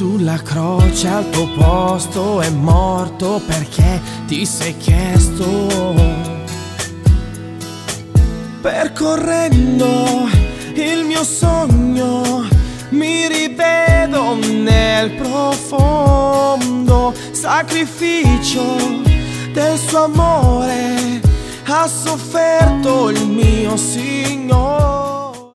sulla croce al tuo posto è morto perché ti sei chiesto. Percorrendo il mio sogno mi rivedo nel profondo sacrificio del suo amore, ha sofferto il mio Signore.